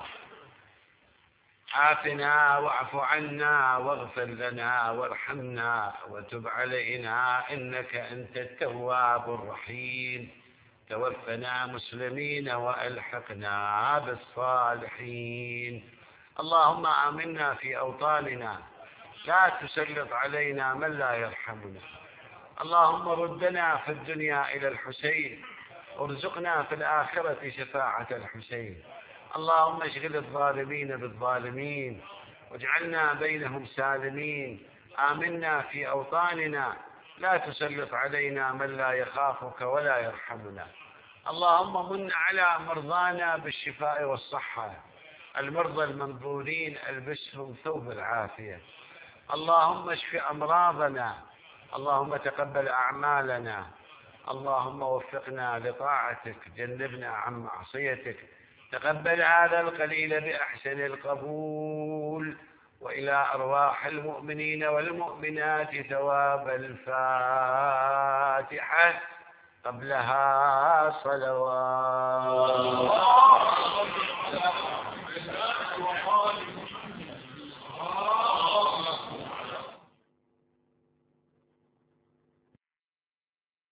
عافنا واعف عنا واغفر لنا وارحمنا وتب علينا إنك أنت التواب الرحيم. توفنا مسلمين وألحقنا بالصالحين. اللهم آمنا في أوطاننا لا تسلط علينا من لا يرحمنا. اللهم ردنا في الدنيا إلى الحسين وارزقنا في الآخرة شفاعة الحسين. اللهم اشغل الظالمين بالظالمين واجعلنا بينهم سالمين. آمنا في أوطاننا لا تسلط علينا من لا يخافك ولا يرحمنا. اللهم من على مرضانا بالشفاء والصحة. المرضى المنظورين البسهم ثوب العافية. اللهم اشف أمراضنا. اللهم تقبل أعمالنا. اللهم وفقنا لطاعتك جنبنا عن معصيتك. تقبل هذا القليل بأحسن القبول. وإلى أرواح المؤمنين والمؤمنات ثواب الفاتحة قبلها صلوات.